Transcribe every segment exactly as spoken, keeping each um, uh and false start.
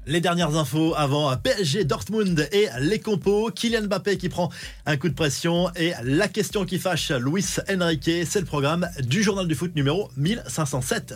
Les dernières infos avant P S G Dortmund et les compos. Kylian Mbappé qui prend un coup de pression et la question qui fâche Luis Enrique. C'est le programme du journal du foot numéro mille cinq cent sept.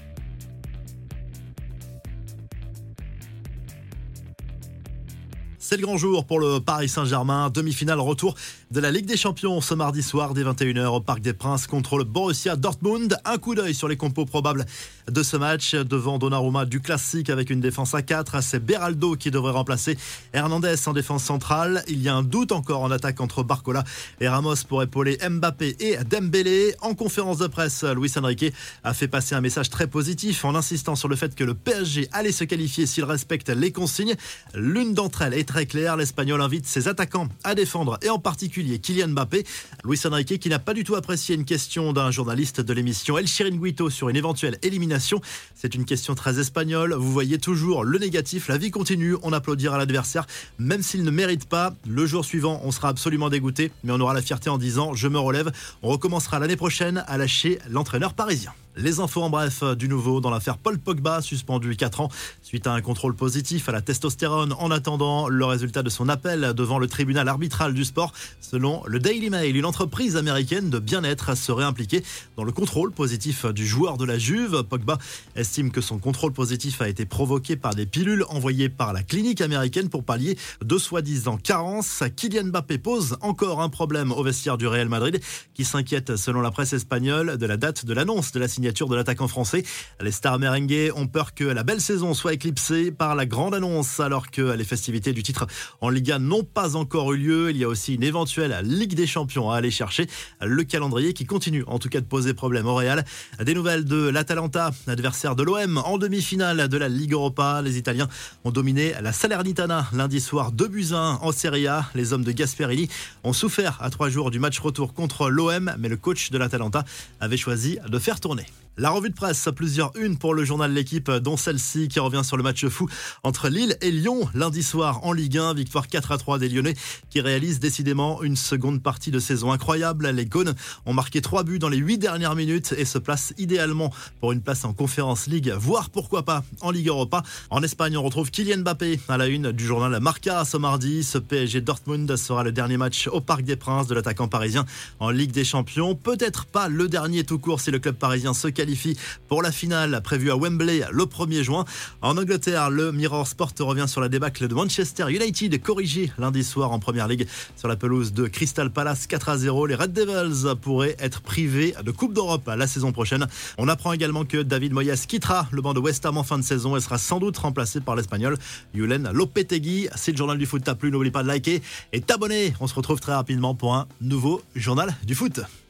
C'est le grand jour pour le Paris Saint-Germain. Demi-finale retour de la Ligue des Champions ce mardi soir dès vingt et une heures au Parc des Princes contre le Borussia Dortmund. Un coup d'œil sur les compos probables de ce match. Devant Donnarumma du classique avec une défense à quatre. C'est Beraldo qui devrait remplacer Hernandez en défense centrale. Il y a un doute encore en attaque entre Barcola et Ramos pour épauler Mbappé et Dembélé. En conférence de presse, Luis Enrique a fait passer un message très positif en insistant sur le fait que le P S G allait se qualifier s'il respecte les consignes. L'une d'entre elles est très clair, l'Espagnol invite ses attaquants à défendre et en particulier Kylian Mbappé. Luis Enrique qui n'a pas du tout apprécié une question d'un journaliste de l'émission El Chiringuito sur une éventuelle élimination. C'est une question très espagnole. Vous voyez toujours le négatif. La vie continue. On applaudira l'adversaire même s'il ne mérite pas. Le jour suivant, on sera absolument dégoûté, mais on aura la fierté en disant je me relève. On recommencera l'année prochaine à lâcher l'entraîneur parisien. Les infos en bref, du nouveau dans l'affaire Paul Pogba, suspendu quatre ans suite à un contrôle positif à la testostérone en attendant le résultat de son appel devant le tribunal arbitral du sport. Selon le Daily Mail, une entreprise américaine de bien-être serait impliquée dans le contrôle positif du joueur de la Juve. Pogba estime que son contrôle positif a été provoqué par des pilules envoyées par la clinique américaine pour pallier de soi-disant carences. Kylian Mbappé pose encore un problème au vestiaire du Real Madrid qui s'inquiète selon la presse espagnole de la date de l'annonce de la signature de l'attaquant français. Les stars merengues ont peur que la belle saison soit éclipsée par la grande annonce alors que les festivités du titre en Liga n'ont pas encore eu lieu. Il y a aussi une éventuelle Ligue des Champions à aller chercher. Le calendrier qui continue en tout cas de poser problème au Real. Des nouvelles de l'Atalanta, adversaire de l'O M en demi-finale de la Ligue Europa. Les Italiens ont dominé la Salernitana lundi soir deux buts à un en Serie A. Les hommes de Gasperini ont souffert à trois jours du match retour contre l'O M, mais le coach de l'Atalanta avait choisi de faire tourner. La revue de presse, plusieurs unes pour le journal L'Équipe, dont celle-ci qui revient sur le match fou entre Lille et Lyon lundi soir en Ligue un. Victoire quatre à trois des Lyonnais qui réalisent décidément une seconde partie de saison incroyable. Les Gaunes ont marqué trois buts dans les huit dernières minutes et se placent idéalement pour une place en Conference League, voire pourquoi pas en Ligue Europa. En Espagne, on retrouve Kylian Mbappé à la une du journal Marca ce mardi. Ce P S G Dortmund sera le dernier match au Parc des Princes de l'attaquant parisien en Ligue des Champions. Peut-être pas le dernier tout court si le club parisien se qualifie pour la finale prévue à Wembley le premier juin. En Angleterre, le Mirror Sport revient sur la débâcle de Manchester United, corrigé lundi soir en première ligue sur la pelouse de Crystal Palace quatre à zéro. Les Red Devils pourraient être privés de Coupe d'Europe la saison prochaine. On apprend également que David Moyes quittera le banc de West Ham en fin de saison et sera sans doute remplacé par l'Espagnol Julen Lopetegui. Si le journal du foot t'a plu, n'oublie pas de liker et t'abonner. On se retrouve très rapidement pour un nouveau journal du foot.